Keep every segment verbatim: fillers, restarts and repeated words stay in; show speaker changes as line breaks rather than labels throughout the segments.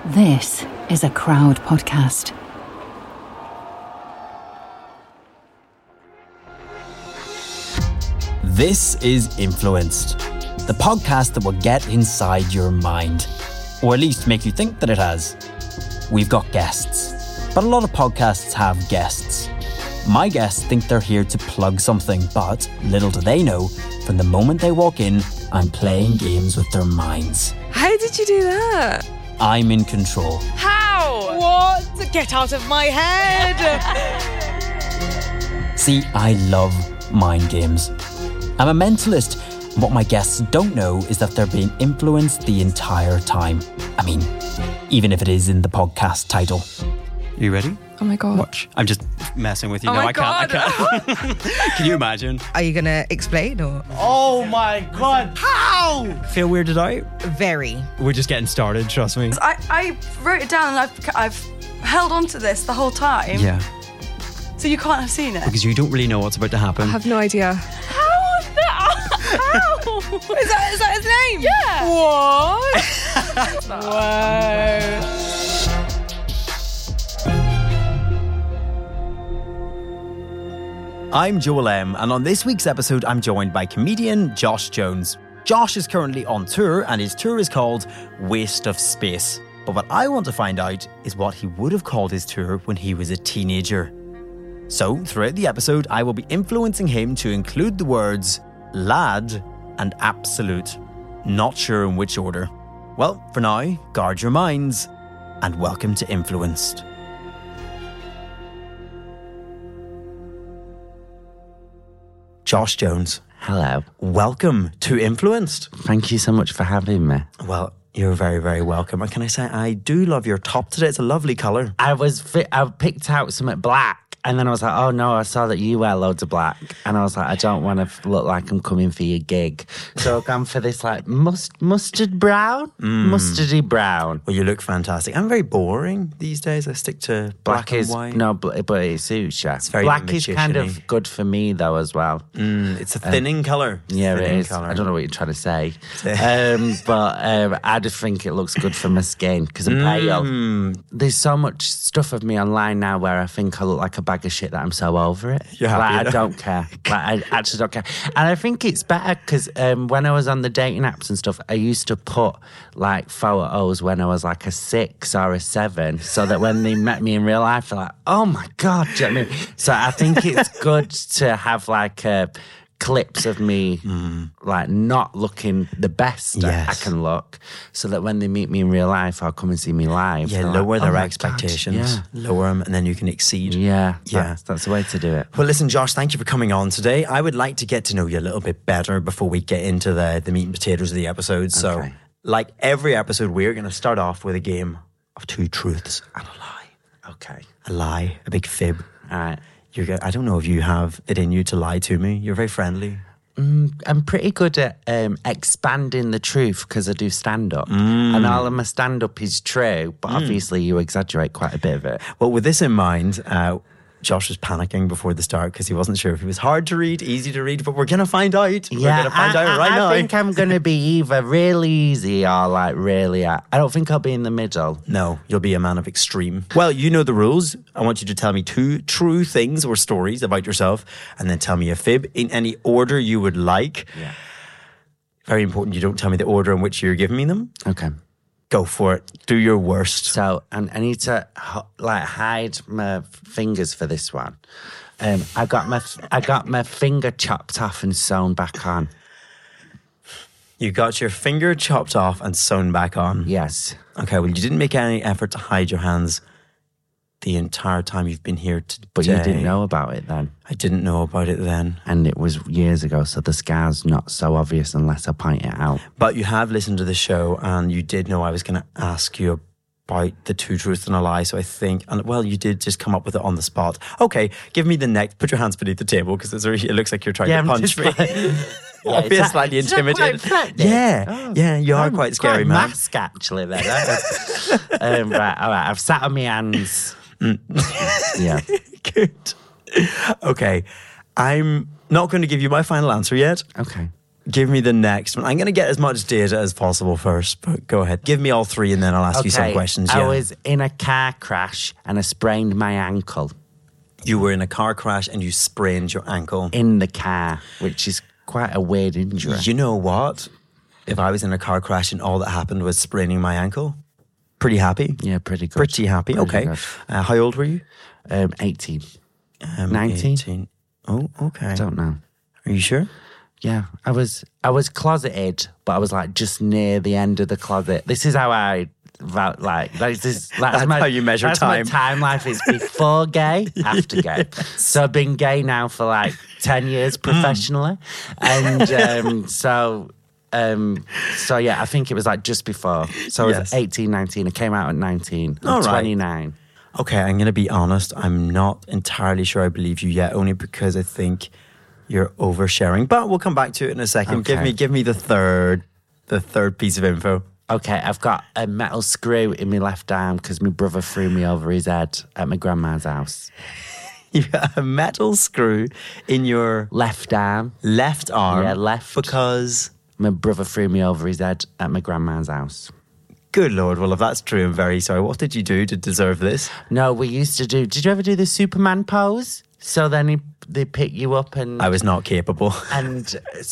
This is a Crowd podcast.
This is Influenced, the podcast that will get inside your mind, or at least make you think that it has. We've got guests, but a lot of podcasts have guests. My guests think they're here to plug something, but little do they know, from the moment they walk in, I'm playing games with their minds.
How did you do that?
I'm in control.
How? What? Get out of my head!
See, I love mind games. I'm a mentalist, and what my guests don't know is that they're being influenced the entire time. I mean, even if it is in the podcast title.
Are you ready?
Oh my God.
Watch. I'm just messing with you.
Oh
no,
my
I can't.
God.
I can't. Can you imagine?
Are you going to explain or?
Oh my God. How? Feel weirded out?
Very.
We're just getting started, trust me.
I, I wrote it down and I've, I've held on to this the whole time.
Yeah.
So you can't have seen it.
Because you don't really know what's about to happen.
I have no idea.
How is that? How?
Is that, is that his name?
Yeah.
What? Wow.
I'm Joel M, and on this week's episode, I'm joined by comedian Josh Jones. Josh is currently on tour, and his tour is called Waste of Space. But what I want to find out is what he would have called his tour when he was a teenager. So, throughout the episode, I will be influencing him to include the words lad and absolute. Not sure in which order. Well, for now, guard your minds, and welcome to Influenced. Josh Jones.
Hello.
Welcome to Influenced.
Thank you so much for having me.
Well, you're very, very welcome. And can I say, I do love your top today. It's a lovely colour.
I was fi- I picked out something black, and then I was like, oh no, I saw that you wear loads of black, and I was like, I don't want to f- look like I'm coming for your gig, so I've gone for this like must mustard brown, mm. mustardy brown.
Well, you look fantastic. I'm very boring these days. I stick to black,
Black
and
is
white.
no, but, but it suits you.
It's very
black is kind
magician-y.
of good for me though as well.
Mm, it's a thinning colour. It's
Yeah,
a
it
thinning
is.
colour.
I don't know what you're trying to say, um, but um, I just think it looks good for my skin because I'm pale.
Mm.
There's so much stuff of me online now where I think I look like a bag of shit that I'm so over it.
You're happy
like,
now?
I don't care. Like, I actually don't care. And I think it's better because um, when I was on the dating apps and stuff, I used to put like photos when I was like a six or a seven so that when they met me in real life, they're like, oh my God. Do you know what I mean? So I think it's good to have like a clips of me mm. like not looking the best
Yes.
I can look so that when they meet me in real life or come and see me live,
Yeah,
they're
lower
like,
their
oh my
expectations.
God.
Lower them, and then you can exceed.
Yeah,
Yeah.
That's, that's the way to do it.
Well, listen, Josh, thank you for coming on today. I would like to get to know you a little bit better before we get into the, the meat and potatoes of the episode. So,
Okay.
like every episode, we're going to start off with a game of two truths and a lie.
Okay.
A lie, a big fib.
All right.
You're, go- I don't know if you have it in you to lie to me. You're very friendly.
Mm, I'm pretty good at um, expanding the truth because I do stand-up. Mm. And all of my stand-up is true, but mm. obviously you exaggerate quite a bit of it.
Well, with this in mind, uh, Josh was panicking before the start because he wasn't sure if he was hard to read, easy to read, but we're going to find out. We're
Yeah,
going to find
I,
out right
I,
now.
I think I'm going to be either really easy or like really... I don't think I'll be in the middle.
No, you'll be a man of extreme. Well, you know the rules. I want you to tell me two true things or stories about yourself and then tell me a fib in any order you would like.
Yeah.
Very important you don't tell me the order in which you're giving me them.
Okay.
Go for it. Do your worst.
So and I need to ho- like hide my fingers for this one. Um, I got my I got my finger chopped off and sewn back on.
You got your finger chopped off and sewn back on.
Yes.
Okay, well, you didn't make any effort to hide your hands the entire time you've been here today.
But you didn't know about it then.
I didn't know about it then.
And it was years ago, so the scar's not so obvious unless I point it out.
But you have listened to the show and you did know I was going to ask you about the two truths and a lie. So I think, and well, you did just come up with it on the spot. Okay, give me the next. Put your hands beneath the table because it looks like you're trying
Yeah,
to
I'm
punch
just
me.
like-
Well,
Yeah,
I'll be
is that-
slightly
is that
intimidated.
quite threatening?
Yeah,
Oh.
yeah, you are
I'm
quite scary,
quite
man.
mask, actually, then. um, right, all right. I've sat on my hands. Yeah.
Good. Okay, I'm not going to give you my final answer yet.
Okay.
Give me the next one. I'm going to get as much data as possible first, but go ahead. Give me all three and then I'll ask
okay,
you some questions.
I
yeah.
was in a car crash and I sprained my ankle.
You were in a car crash and you sprained your ankle.
In the car, which is quite a weird injury.
You know what? If I was in a car crash and all that happened was spraining my ankle, pretty happy.
Yeah, pretty good.
Pretty happy,
Pretty
okay.
good.
Uh, how old were you?
Um, eighteen.
Um,
nineteen?
eighteen. Oh, okay.
I don't know.
Are you sure?
Yeah, I was I was closeted, but I was like just near the end of the closet. This is how I like. Like this, that's,
That's
my,
how you measure
that's
time.
My time life is before gay, after gay. So I've been gay now for like ten years professionally, and um, so. Um, so yeah, I think it was like just before. So I was
Yes.
eighteen, nineteen. I came out at nineteen. I'm
All right.
twenty-nine.
Okay, I'm going to be honest. I'm not entirely sure I believe you yet, only because I think you're oversharing. But we'll come back to it in a second. Give
Okay.
me, give me the third, the third piece of info.
Okay, I've got a metal screw in my left arm because my brother threw me over his head at my grandma's house.
You got a metal screw in your
Left arm.
left arm.
Yeah, left.
Because,
My brother threw me over his head at my grandma's house.
good Lord, well, if that's true, I'm very sorry. What did you do to deserve this?
No, we used to do. Did you ever do the Superman pose? So then he, they pick you up and
I was not capable.
and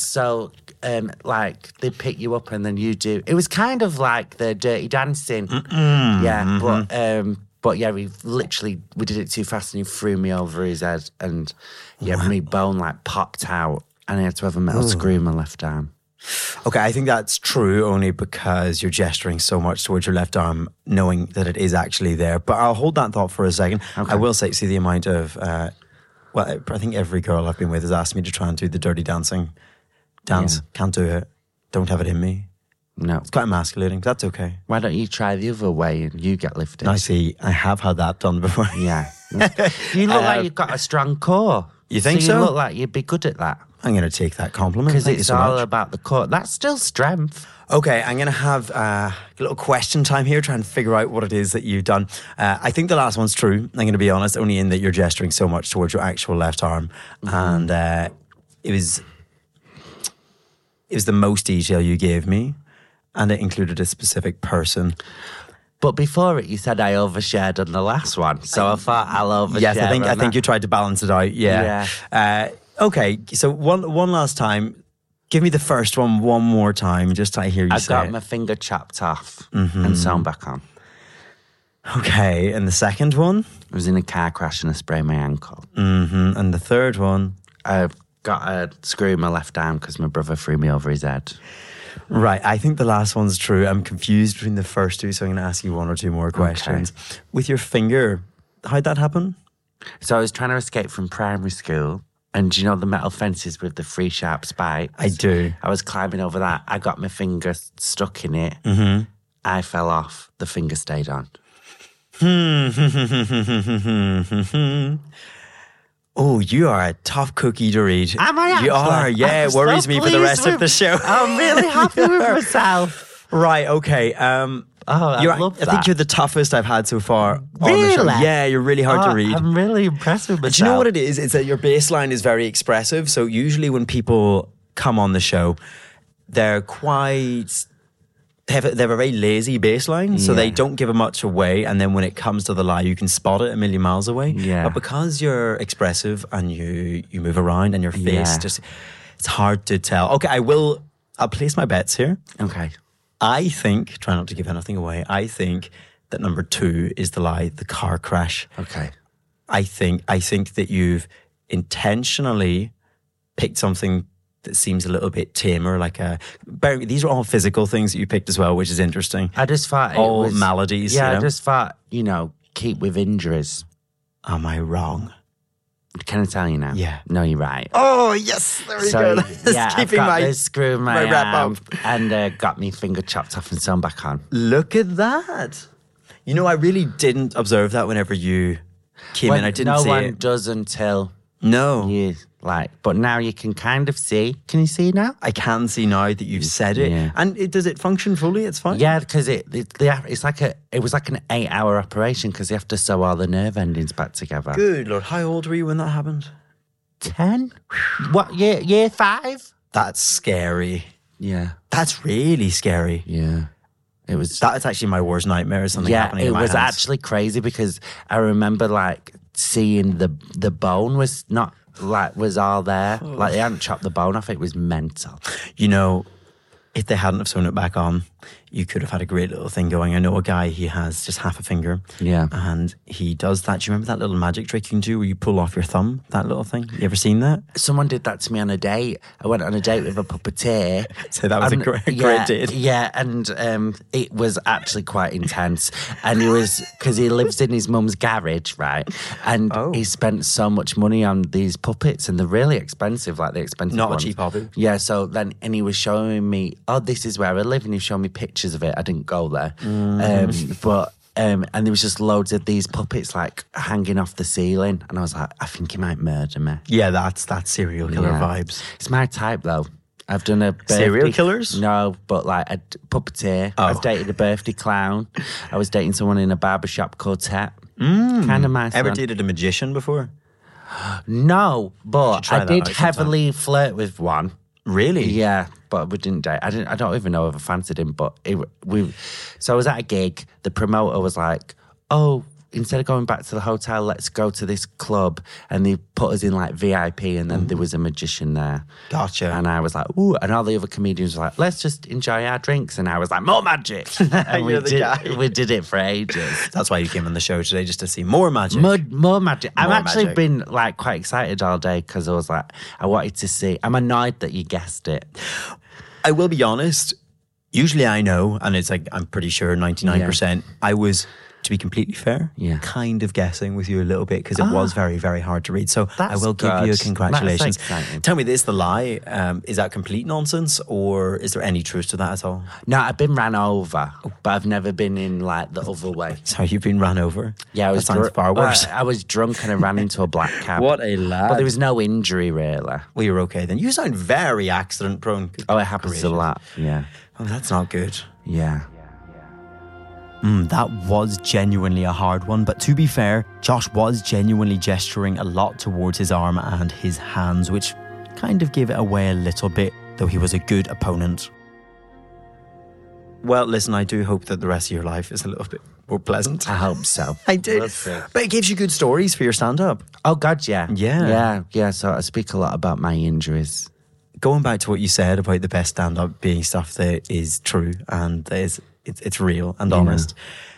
so um, like they pick you up and then you do. It was kind of like the Dirty Dancing, yeah.
Mm-hmm.
But um, but yeah, we literally we did it too fast and he threw me over his head and yeah, my bone like popped out and I had to have a metal screw in my left arm.
Okay, I think that's true only because you're gesturing so much towards your left arm, knowing that it is actually there. But I'll hold that thought for a second.
Okay.
I will say, see the amount of, uh, well, I think every girl I've been with has asked me to try and do the dirty dancing dance.
Yeah.
Can't do it. Don't have it in me.
No,
It's quite emasculating. That's okay.
why don't you try the other way and you get lifted?
I see. I have had that done before.
Yeah, you look like you've got a strong core.
You think
so? You
so?
look like you'd be good at that.
I'm going to take that compliment.
Because
Thank you
it's
so
all
much.
about the core. That's still strength.
Okay, I'm going to have uh, a little question time here, trying to figure out what it is that you've done. Uh, I think the last one's true. I'm going to be honest, only in that you're gesturing so much towards your actual left arm,
Mm-hmm.
and uh, it was it was the most detail you gave me, and it included a specific person.
But before it, you said I overshared on the last one, so I thought I'll overshare.
Yes, I think
on
I think
that.
you tried to balance it out. Yeah. Uh, okay, so one one last time. Give me the first one one more time, just to hear you
I
say
got
it.
my finger chopped off
Mm-hmm.
and sewn back on.
Okay, and the second one,
I was in a car crash and I sprained my ankle.
mm-hmm. and the third one.
I've got a screw in my left arm because my brother threw me over his head.
Right, I think the last one's true. I'm confused between the first two, so I'm going to ask you one or two more questions. With your finger, how'd that happen?
So I was trying to escape from primary school. And do you know the metal fences with the three sharp spikes?
I do.
I was climbing over that. I got my finger stuck in it.
Mm-hmm.
I fell off. The finger stayed on.
Oh, you are a tough cookie to read.
Am I
You
actually?
are, yeah.
I'm
It worries
so
me for the
pleased
rest of
with-
the show.
I'm really happy with myself.
Right, okay. Um,
Oh, I
you're,
love
I think
that.
you're the toughest I've had so far on the show.
Really?
Yeah, you're really hard
Oh,
to read.
I'm really impressed with myself.
Do you know what it is? It's that your baseline is very expressive. So usually when people come on the show, they're quite... They have, a, they have a very lazy baseline, so they
Yeah.
don't give much away. And then when it comes to the lie, you can spot it a million miles away.
Yeah.
But because you're expressive and you you move around and your face
Yeah.
just... It's hard to tell. Okay, I will... I'll place my bets here.
Okay.
I think, try not to give anything away, I think that number two is the lie, the car crash.
Okay.
I think I think that you've intentionally picked something that seems a little bit tamer, like a... Bear- These are all physical things that you picked as well, which is interesting.
I just thought it
All
was...
maladies,
Yeah,
you know?
I just thought, you know, keep with injuries.
Am I wrong?
Can I tell you now?
Yeah.
No, you're right.
Oh, yes, there we
So,
go. That's
yeah, I've
keeping
got
my...
this screw in my,
my wrap
arm
up.
and uh, got me finger chopped off and sewn back on.
Look at that. You know, I really didn't observe that whenever you came
When
in. I didn't
no
see
one
it.
does until
No.
you like. But now you can kind of see. Can you see now?
I can see now that you've said it.
Yeah.
And it, does it function fully? It's fine?
Yeah, because it, it they have, it's like a it was like an eight hour operation because they have to sew all the nerve endings back together.
Good Lord. How old were you when that happened?
Ten? What year? Year five?
That's scary.
Yeah.
That's really scary.
Yeah. It was.
That's actually my worst nightmare. Something
yeah,
happening
it
in my
was
hands.
actually crazy because I remember like seeing the the bone was not like was all there. Like they hadn't chopped the bone off. It was mental.
You know, if they hadn't have sewn it back on, you could have had a great little thing going. I know a guy, he has just half a finger.
Yeah.
And he does that. Do you remember that little magic trick you can do where you pull off your thumb? That little thing? You ever seen that?
Someone did that to me on a date. I went on a date with a puppeteer.
So that was
and,
a great,
yeah,
great date.
Yeah, and um, it was actually quite intense. And he was, because he lives in his mum's garage, right? And
Oh.
he spent so much money on these puppets, and they're really expensive, like the expensive
Not
ones.
a cheap hobby.
Yeah, so then, and he was showing me, oh, this is where I live, and he showed me pictures of it. I didn't go there.
Mm.
Um, but, um, and there was just loads of these puppets like hanging off the ceiling. And I was like, I think he might murder me.
Yeah, that's that's serial killer
Yeah.
vibes.
It's my type though. I've done a birthday,
Serial killers?
No, but like a d- puppeteer.
Oh.
I've dated a birthday clown. I was dating someone in a barbershop quartet. Mm. Kind of my
Ever
son.
dated a magician before?
No, but
try
I
that
did
out sometime.
heavily flirt with one.
Really?
Yeah, but we didn't date. I didn't. I don't even know if I fancied him. But it, we. So I was at a gig. The promoter was like, "Oh, instead of going back to the hotel, let's go to this club." And they put us in like V I P, and then there was a magician there.
Gotcha.
And I was like, "Ooh!" And all the other comedians were like, "Let's just enjoy our drinks." And I was like, "More magic!" And we
You're the
did.
guy.
We did it for ages.
That's why you came on the show today, just to see more magic.
More, more magic. I've
More
actually
magic.
been like quite excited all day because I was like, I wanted to see. I'm annoyed that you guessed it.
I will be honest. Usually I know, and it's like, I'm pretty sure ninety-nine percent. I was, to be completely fair,
Yeah.
kind of guessing with you a little bit because it was very, very hard to read. So I
That's
will give you a
good.
congratulations.
That's exciting.
Tell me this, the lie, um, is that complete nonsense or is there any truth to that at all?
No, I've been ran over, but I've never been in like the other way.
So you've been ran over?
Yeah, I was
that sounds
dr-
far worse.
I, I was drunk and I ran into a black cab.
What a lad.
But there was no injury really.
Well, you're okay then. You sound very accident prone.
Oh, it happens a lot. Yeah,
Oh, that's not good.
yeah.
Mm, that was genuinely a hard one, but to be fair, Josh was genuinely gesturing a lot towards his arm and his hands, which kind of gave it away a little bit, though he was a good opponent. Well, listen, I do hope that the rest of your life is a little bit more pleasant.
I hope so.
I do.
We'll see.
But it gives you good stories for your stand-up.
Oh God, yeah,
Yeah.
yeah, yeah. So I speak a lot about my injuries.
Going back to what you said about the best stand-up being stuff that is true and that is it's, it's real and honest.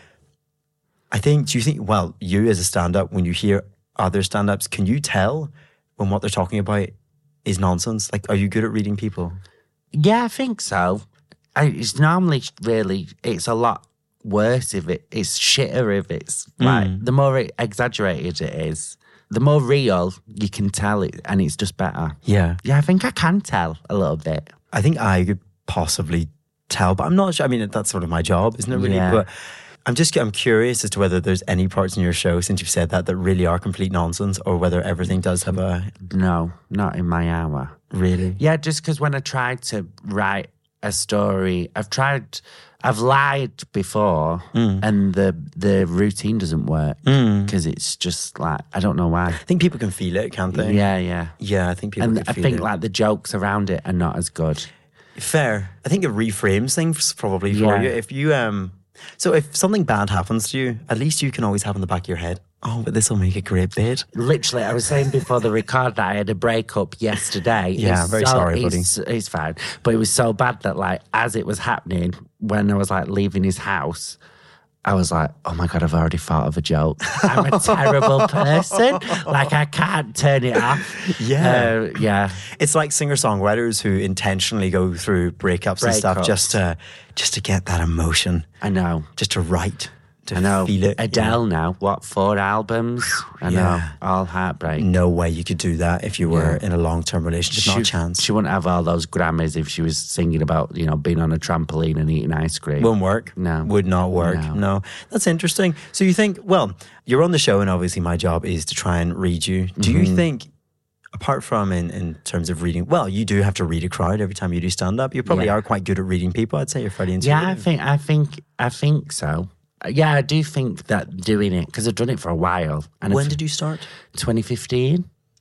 I think, do you think, well, you as a stand-up, when you hear other stand-ups, can you tell when what they're talking about is nonsense? Like, are you good at reading people?
Yeah, I think so. I, it's normally really, it's a lot worse if it, it's shitter if it's like, the more it, exaggerated it is, the more real you can tell it and it's just better.
Yeah.
Yeah, I think I can tell a little bit.
I think I could possibly tell, but I'm not sure. I mean, that's sort of my job, isn't it really?
Yeah.
But I'm just, I'm curious as to whether there's any parts in your show, since you've said that, that really are complete nonsense or whether everything does have a,
No, not in my hour.
really?
Yeah, just because when I tried to write a story, I've tried, I've lied before, and the the routine doesn't work because it's just like I don't know why.
I think people can feel it, can't they?
Yeah, yeah.
Yeah, I think people
And
can
I
feel
think
it.
like the jokes around it are not as good.
Fair. I think it reframes things probably for
Yeah.
you. If you um, so if something bad happens to you, at least you can always have in the back of your head, oh, but this will make a great bit.
Literally, I was saying before the record that I had a breakup yesterday.
Yeah,
It's
very
so,
sorry, buddy.
it's, It's fine. But it was so bad that, like, as it was happening, when I was, like, leaving his house, I was like, oh my God, I've already thought of a joke. I'm a terrible person. Like, I can't turn it off.
Yeah.
Uh, yeah.
It's like singer-songwriters who intentionally go through breakups, and stuff
Breakups.
just to just to get that emotion,
I know.
just to write, to
I know.
feel it.
Adele now, what, four albums? I know.
Yeah.
All heartbreak.
No way you could do that if you were
Yeah.
in a long-term relationship. Not a chance.
She wouldn't have all those Grammys if she was singing about, you know, being on a trampoline and eating ice cream.
Won't work.
No.
Would not work.
No.
No. That's interesting. So you think, well, you're on the show and obviously my job is to try and read you. Do
Mm-hmm.
you think, apart from in, in terms of reading, well, you do have to read a crowd every time you do stand-up. You probably
Yeah.
are quite good at reading people. I'd say you're fairly intuitive.
Yeah, I think, I think, I think so. Yeah, I do think that doing it, because I've done it for a while. And
When
if-
did you start?
twenty fifteen.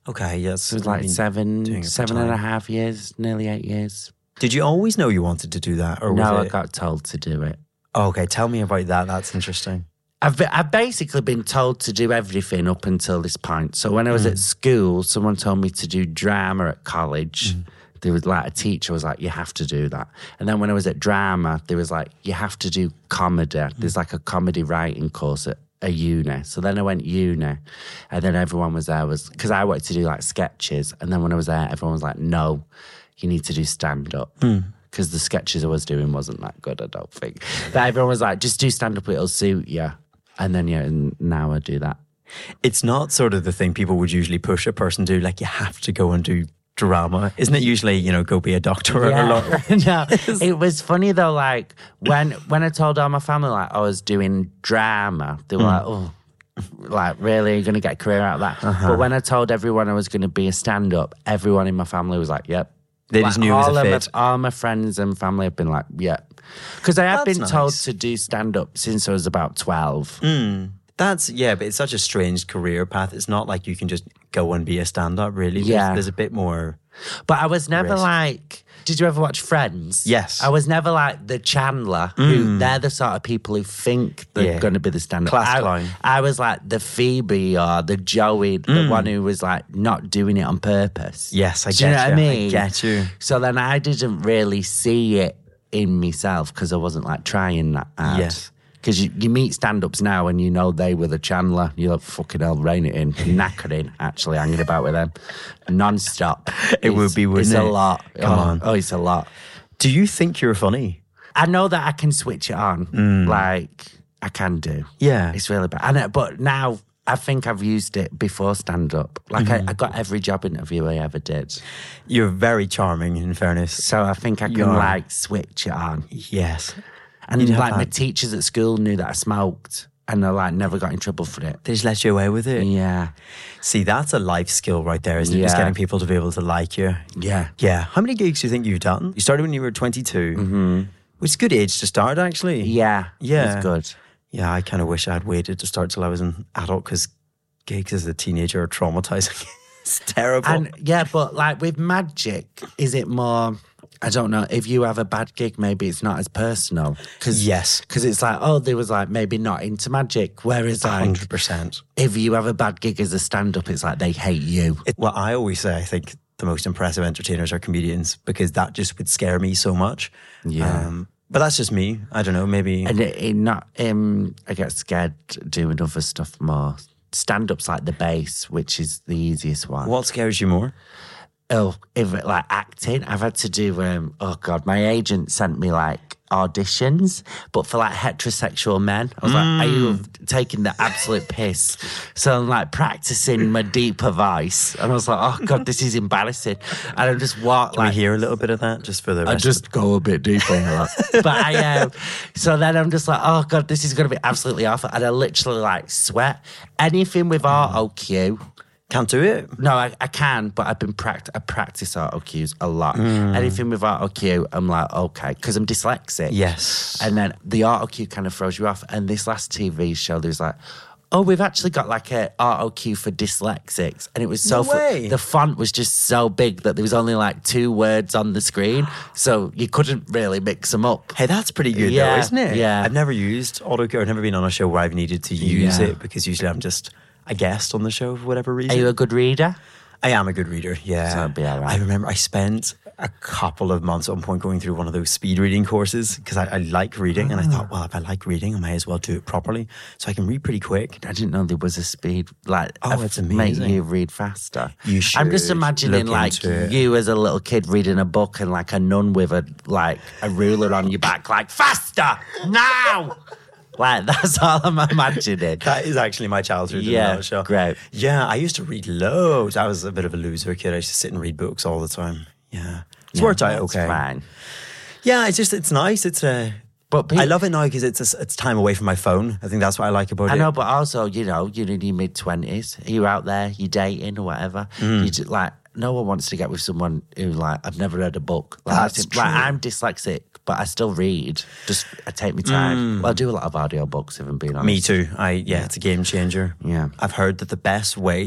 Okay, yes.
It was like seven, seven and a half years, nearly eight years.
Did you always know you wanted to do that? Or
no,
was
I
it...
got told to do it.
Okay, tell me about that. That's interesting.
I've I've basically been told to do everything up until this point. So when I was mm. at school, someone told me to do drama at college. Mm. There was like a teacher was like, you have to do that. And then when I was at drama, there was like, you have to do comedy. Mm. There's like a comedy writing course at a uni. So then I went uni, and then everyone was there was because I wanted to do like sketches. And then when I was there, everyone was like, no, you need to do stand up. Because mm. the sketches I was doing wasn't that good, I don't think. But everyone was like, just do stand up, it'll suit you. And then, yeah, and now I do that.
It's not sort of the thing people would usually push a person to, like, you have to go and do drama. Isn't it usually, you know, go be a doctor or
yeah.
a lawyer?
No, it was funny though, like, when when I told all my family, like, I was doing drama, they were mm. like, oh, like, really, you're going to get a career out of that? Uh-huh. But when I told everyone I was going to be a stand-up, everyone in my family was like, yep.
They just
like,
knew it was a fit.
My, all my friends and family have been like, yeah. Because I have
That's
been
nice.
told to do stand-up since I was about twelve.
Mm. That's, yeah, but it's such a strange career path. It's not like you can just go and be a stand-up, really. There's,
yeah.
there's a bit more
But I was never
risk.
like... Did you ever watch Friends?
Yes.
I was never like the Chandler,
Mm.
who they're the sort of people who think they're
Yeah.
going to be the stand-up.
Class
I,
clown.
I was like the Phoebe or the Joey, the
Mm.
one who was like not doing it on purpose.
Yes, I
Do
get
you know what I
you.
mean?
I get you.
So then I didn't really see it in myself because I wasn't like trying that hard.
Yes.
Because you, you meet stand-ups now and you know they were the Chandler. You're like, fucking hell, rein it in. Knackering, actually, hanging about with them. Non-stop.
It
It's-
would be, wouldn't
It's
it?
a lot.
Come
oh,
on.
Oh, it's a lot.
Do you think you're funny?
I know that I can switch it on.
Mm.
Like, I can do.
Yeah.
It's really bad. And, uh, but now, I think I've used it before stand-up. Like,
Mm.
I, I got every job interview I ever did.
You're very charming, in fairness.
So I think I can,
You are.
like, switch it on.
Yes.
And,
You'd have
like, my
that.
teachers at school knew that I smoked. And I, like, never got in trouble for it.
They just let you away with it.
Yeah.
See, that's a life skill right there, isn't it? Just
Yeah.
getting people to be able to like you.
Yeah.
Yeah. How many gigs do you think you've done? You started when you were twenty-two, mm-hmm. which is a good age to start, actually.
Yeah.
Yeah.
It's good.
Yeah, I kind of wish I had waited to start till I was an adult because gigs as a teenager are traumatizing. It's terrible.
And, yeah, but, like, with magic, is it more... I don't know, if you have a bad gig, maybe it's not as personal. Cause,
Yes.
Because it's like, oh, they was like, maybe not into magic. Whereas
one
like,
hundred percent.
if you have a bad gig as a stand-up, it's like they hate you.
It, well, I always say I think the most impressive entertainers are comedians because that just would scare me so much.
Yeah.
Um, but that's just me. I don't know, maybe...
And it, it not, um, I get scared doing other stuff more. Stand-up's like the base, which is the easiest one.
What scares you more?
Oh, if it, like acting, I've had to do, um, oh God, my agent sent me like auditions, but for like heterosexual men. I was like, are you taking the absolute piss? So I'm like practicing my deeper voice. And I was like, oh God, this is embarrassing. And I just walk
Can
like.
we hear a little bit of that just for the rest
I
of
just go a bit deeper. Like. But I, um, so then I'm just like, oh God, this is going to be absolutely awful. And I literally like sweat. Anything with auto cue.
Can't do it?
No, I, I can, but I've been pract- I practice auto cues a lot. Mm. Anything with auto cue, I'm like, okay, because I'm dyslexic.
Yes.
And then the auto cue kind of throws you off. And this last T V show, there's like, oh, we've actually got like a auto cue for dyslexics. And it was so
No way.
The font was just so big that there was only like two words on the screen. So you couldn't really mix them up.
Hey, that's pretty good
Yeah,
though, isn't it?
yeah.
I've never used autocue. I've never been on a show where I've needed to use
Yeah.
it because usually I'm just a guest on the show for whatever reason.
Are you a good reader?
I am a good reader, yeah.
So it'd be all right.
I remember I spent a couple of months at one point going through one of those speed reading courses because I, I like reading and I thought, well, if I like reading, I might as well do it properly. So I can read pretty quick.
I didn't know there was a speed like
Oh,
a-
it's amazing.
Make you read faster.
You
I'm just
should
imagining
look
like
into it.
you as a little kid reading a book and like a nun with a like a ruler on your back, like faster now. Like that's all I'm imagining.
That is actually my childhood in
Yeah,
a nutshell.
great.
Yeah, I used to read loads. I was a bit of a loser kid. I used to sit and read books all the time. Yeah. It's
Yeah,
worked out
that's
okay.
Fine.
Yeah, it's just, it's nice. It's a...
But pe-
I love it now because it's a, it's time away from my phone. I think that's what I like about
I
it.
know, but also, you know, you're in your mid twenties. You're out there, you're dating or whatever.
Mm.
You just, like, no one wants to get with someone who, like, I've never read a book. Like,
That's
I think-
true.
like I'm dyslexic, but I still read. Just I take my time. Well, I do a lot of audio books, if I'm being honest.
Me too. I yeah, it's a game changer.
Yeah.
I've heard that the best way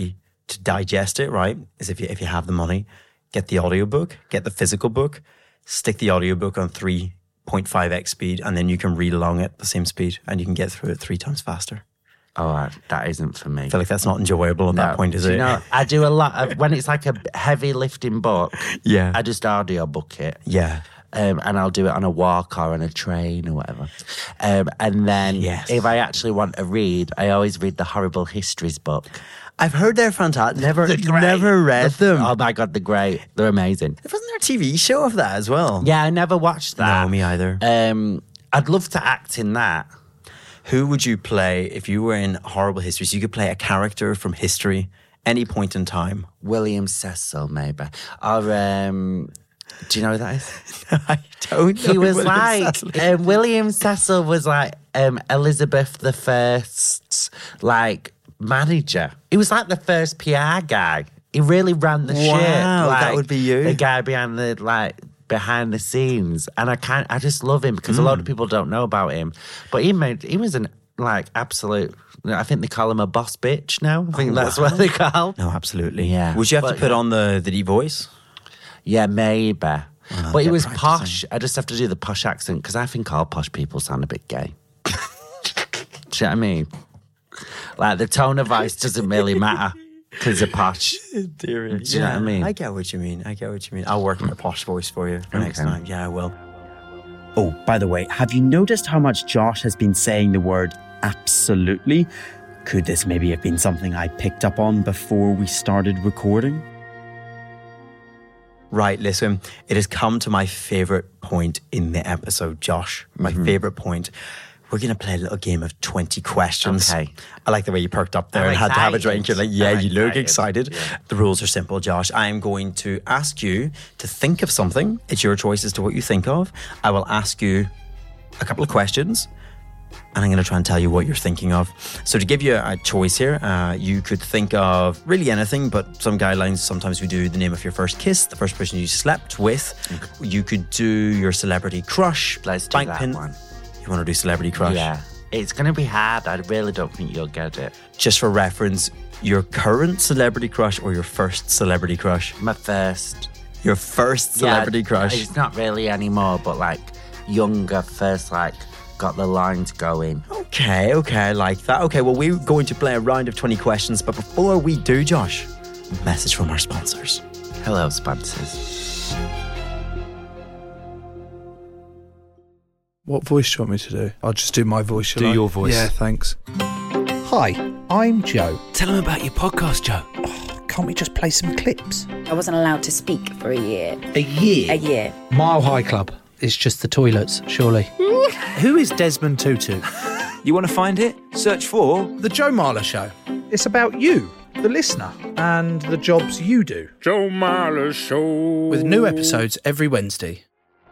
to digest it, right, is if you if you have the money, get the audiobook, get the physical book, stick the audiobook on three point five x speed, and then you can read along at the same speed and you can get through it three times faster.
Oh, I, that isn't for me.
I feel like that's not enjoyable at
No.
that point, is
Do
it?
you know, I do a lot of, when it's like a heavy lifting book,
Yeah.
I just audiobook it.
Yeah.
Um, and I'll do it on a walk or on a train or whatever. Um, and then
Yes.
if I actually want to read, I always read the Horrible Histories book.
I've heard they're fantastic. Never,
They're great.
never read
The-
them.
Oh my God, they're great. They're amazing.
Wasn't there a T V show of that as well?
Yeah, I never watched that.
No, me either.
Um, I'd love to act in that.
Who would you play if you were in Horrible Histories? You could play a character from history, any point in time.
William Cecil, maybe. Or, um, do you know who that is?
I don't know.
He was
William
like,
Cecil.
um, William Cecil was like um, Elizabeth the First's, like, manager. He was like the first P R guy. He really ran the shit.
Wow,
Like,
that would be you.
The guy behind the, like, behind the scenes. And I can't, I just love him because a
Mm.
lot of people don't know about him. But he made, he was an, like, absolute, I think they call him a boss bitch now. I think
Oh,
that's
wow.
what they call.
No, absolutely.
Yeah.
Would you have to
But-
put on the, the deep voice?
Yeah, maybe. but he
get
was
practicing.
posh. I just have to do the posh accent because I think all posh people sound a bit gay. Do you know what I mean? Like the tone of voice doesn't really matter because they're posh.
Dear,
Do you know what I mean?
I get what you mean. I get what you mean. I'll work on a posh voice for you for next
Okay.
time. Yeah, I will.
Oh, by the way, have you noticed how much Josh has been saying the word absolutely? Could this maybe have been something I picked up on before we started recording?
Right, listen, it has come to my favourite point in the episode, Josh. My
Mm-hmm.
favourite point. We're going to play a little game of twenty questions.
Okay.
I like the way you perked up there
I'm
and had to have a
excited.
drink. You're like, yeah,
I'm
you look
excited.
excited.
Yeah.
The rules are simple, Josh. I am going to ask you to think of something. It's your choice as to what you think of. I will ask you a couple of questions and I'm going to try and tell you what you're thinking of. So to give you a choice here, uh, you could think of really anything, but some guidelines. Sometimes we do the name of your first kiss, the first person you slept with. You could do your celebrity crush.
Let's do
bank
that
pin.
one.
You want to do celebrity crush?
Yeah. It's going to be hard. I really don't think you'll get it.
Just for reference, your current celebrity crush or your first celebrity crush?
My first.
Your first celebrity
Yeah,
crush.
It's not really anymore, but like younger first, like got the lines going.
Okay, okay, I like that. Okay, well, we're going to play a round of twenty questions, but before we do, Josh, a message from our sponsors.
Hello, sponsors.
What voice do you want me to do? I'll just do my voice. shall
Do
I?
your voice.
Yeah, thanks. Hi, I'm Joe.
Tell them about your podcast, Joe.
Can't we just play some clips?
I wasn't allowed to speak for a year.
A year?
A year.
Mile High Club. It's just the toilets, surely.
Who is Desmond Tutu?
You want to find it? Search for
The Joe Marler Show. It's about you, the listener, and the jobs you do.
Joe Marler Show.
With new episodes every Wednesday.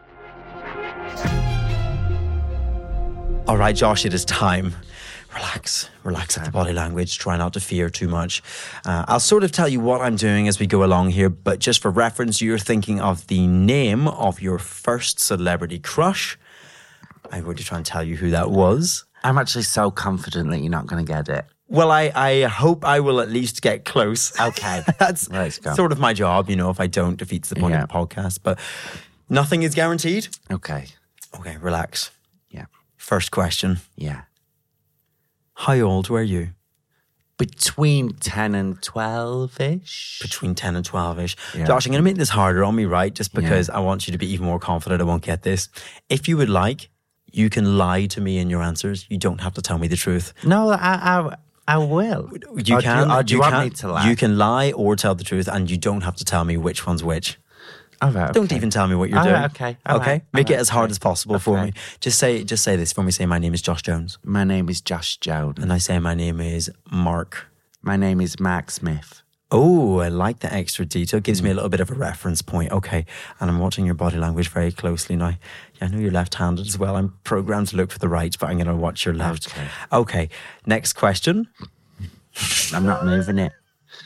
All right, Josh, it is time. Relax, relax at the body language. Try not to fear too much. Uh, I'll sort of tell you what I'm doing as we go along here, but just for reference, you're thinking of the name of your first celebrity crush. I'm going to try and tell you who that was.
I'm actually so confident that you're not going to get it.
Well, I, I hope I will at least get close.
Okay.
That's
Let's go.
sort of my job, you know, if I don't, defeats the point
Yeah.
of the podcast. But nothing is guaranteed.
Okay.
Okay, relax.
Yeah.
First question.
Yeah.
How old were you?
Between ten and twelve-ish.
Between ten and twelve-ish.
Yeah.
Josh, I'm going to make this harder on me, right? Just because I want you to be even more confident I won't get this. If you would like, you can lie to me in your answers. You don't have to tell me the truth.
No, I, I, I will.
You
Or
can.
Do you, or do you,
you
want
can,
me to lie?
You can lie or tell the truth, and you don't have to tell me which one's which.
All right,
Don't
okay.
even tell me what you're
All
doing.
right, okay. All
okay.
right,
Make
all
it as hard
right,
as possible for
okay.
me. Just say, just say this for me. Say my name is Josh Jones,
My name is Josh Jones.
and I say my name is Mark.
My name is Mark Smith.
Oh, I like the extra detail. Gives
Mm.
me a little bit of a reference point. Okay. And I'm watching your body language very closely now. Yeah, I know you're left-handed as well. I'm programmed to look for the right, but I'm going to watch your left.
Okay.
Okay. Next question.
I'm not moving it.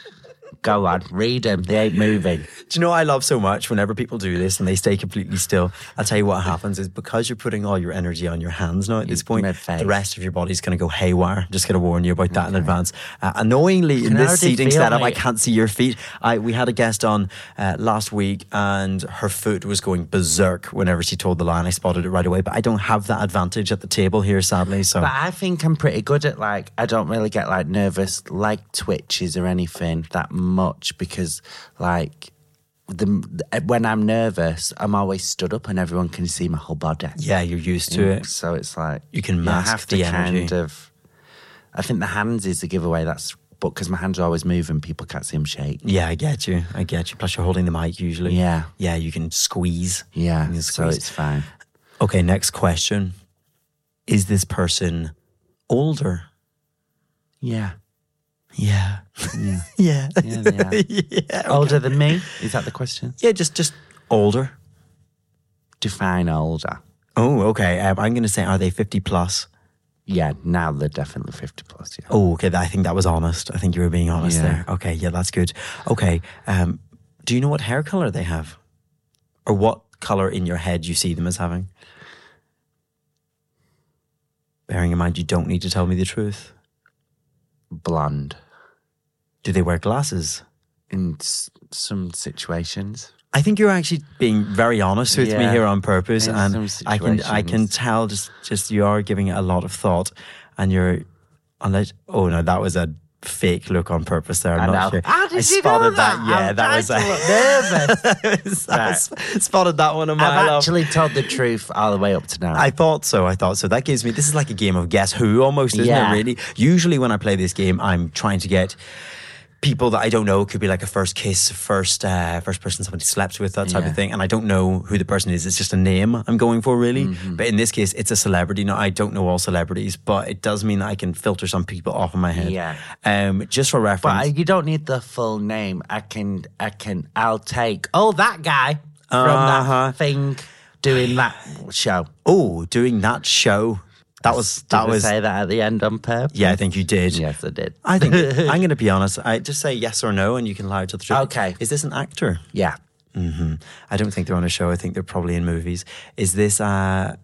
Go on, read them. They ain't moving.
Do you know what I love so much? Whenever people do this and they stay completely still, I'll tell you what happens is because you're putting all your energy on your hands now at this point,
Mid-face.
the rest of your body's going to go haywire. I'm just going to warn you about that in advance. Uh, annoyingly, in
Can
this
already
seating
feel
setup,
me.
I can't see your feet. I We had a guest on uh, last week and her foot was going berserk whenever she told the line. I spotted it right away, but I don't have that advantage at the table here, sadly. So,
But I think I'm pretty good at like, I don't really get like nervous leg twitches or anything that much because like the when I'm nervous, I'm always stood up and everyone can see my whole body.
yeah, you're used to
Mm,
it.
So it's like
You can
you
mask
have to
the energy.
kind of. I think the hands is the giveaway. That's but because my hands are always moving, people can't see them shake.
Yeah, I get you. I get you. Plus, you're holding the mic usually.
Yeah.
Yeah, you can squeeze.
Yeah,
You can
so
squeeze.
it's fine.
Okay, next question. Is this person older?
Yeah,
Yeah.
yeah,
Yeah.
yeah. they are.
yeah.
Older than me? Is that the question?
Yeah, just just older.
Define older.
Oh, okay. Um, I'm going to say, are they fifty plus?
Yeah, now they're definitely fifty plus. Yeah.
Oh, okay. I think that was honest. I think you were being honest
Yeah.
there. Okay, yeah, that's good. Okay. Um, do you know what hair color they have? Or what color in your head you see them as having? Bearing in mind, you don't need to tell me the truth.
Blonde
Do they wear glasses?
in s- some situations.
I think you're actually being very honest with me
Yeah.
here on purpose,
In
and
some
I can I can
situations.
tell just just you are giving it a lot of thought, and you're unless oh no, that was a fake look on purpose there. I'm
I
not
know.
sure.
How did
I
you
spotted
know that?
Yeah,
I'm
that was
trying to look nervous.
I
Right.
s- spotted that one a mile
I've
off.
actually told the truth all the way up to now.
I thought so. I thought so. That gives me. This is like a game of Guess Who almost, isn't
Yeah.
it? Really. Usually, when I play this game, I'm trying to get people that I don't know. It could be like a first kiss, first uh, first person somebody slept with, that type
Yeah.
of thing. And I don't know who the person is. It's just a name I'm going for, really.
Mm-hmm.
But in this case, it's a celebrity. Now, I don't know all celebrities, but it does mean that I can filter some people off in my head.
Yeah.
Um, just for
but
reference.
I, you don't need the full name. I can, I can, I'll take, oh, that guy from
Uh-huh.
that thing doing that show.
oh, doing that show. That was
Did
that
I
was.
say that at the end on purpose?
Yeah, I think you did.
Yes, I did.
I think I'm going to be honest. I just say yes or no, and you can lie to the truth.
Okay.
Is this an actor?
Yeah.
hmm I don't think they're on a show. I think they're probably in movies. Is this? Uh,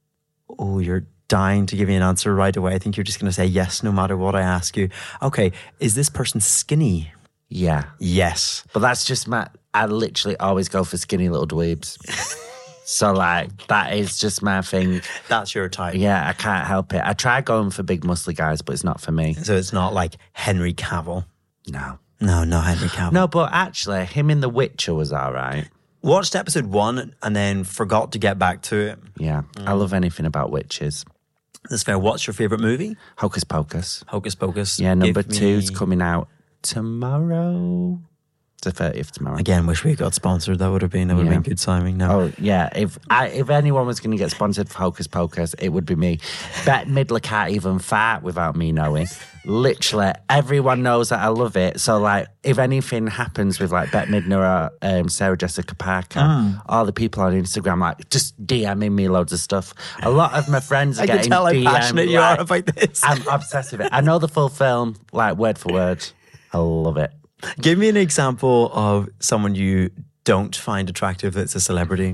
oh, you're dying to give me an answer right away. I think you're just going to say yes, no matter what I ask you. Okay. Is this person skinny?
Yeah.
Yes.
But that's just my, I literally always go for skinny little dweebs. So, like, that is just my thing.
That's your type.
Yeah, I can't help it. I try going for big, muscly guys, but it's not for me.
So it's not like Henry Cavill.
No.
No, not Henry Cavill.
No, but actually, him in The Witcher was all right.
Watched episode one and then forgot to get back to it.
Yeah, I love anything about witches.
That's fair. What's your favourite movie?
Hocus Pocus.
Hocus Pocus.
Yeah, number
Give
two's
me-
coming out tomorrow. It's the thirtieth tomorrow.
Again, wish we got sponsored. That would have been that would have
Yeah.
been good timing. No.
Oh yeah, if I, if anyone was going to get sponsored for Hocus Pocus, it would be me. Bette Midler can't even fart without me knowing. Literally, everyone knows that I love it. So like, if anything happens with like Bette Midler or um, Sarah Jessica Parker,
Mm.
all the people on Instagram like just DMing me loads of stuff. A lot of my friends are
I can
getting
tell how
D M'd,
passionate you
like,
are about this.
I'm obsessed with it. I know the full film, like word for word. I love it.
Give me an example of someone you don't find attractive that's a celebrity.